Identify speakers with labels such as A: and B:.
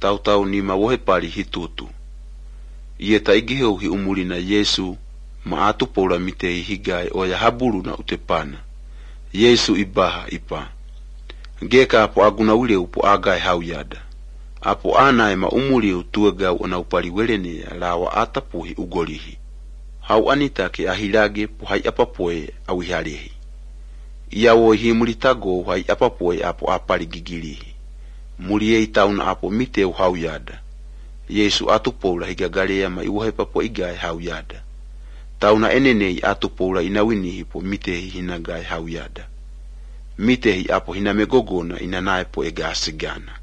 A: Tau ni mawohe pali hitutu. Ie taigihe hi umuli na Yesu ma atu pola mite higai o ya habulu na utepana. Yesu ibaha ipa. Geka apo aguna ule upo agai hau yada. Apo anae ma umuli utuega na upali welene lawa atapuhi ugolihi. Hau anita ke ahilage puhai apapoe awihalehi. Iawo hi mulitago hai apapoe apo apali gigilihi. Mulie itauna apo mite hau yada. Yesu atupola higagalea ma iwahe papo igai hau yada. Tauna enenei atupola inawinihi po mite hinagai hau yada. Mite hi apo hinamegogona inanae po ega asigana.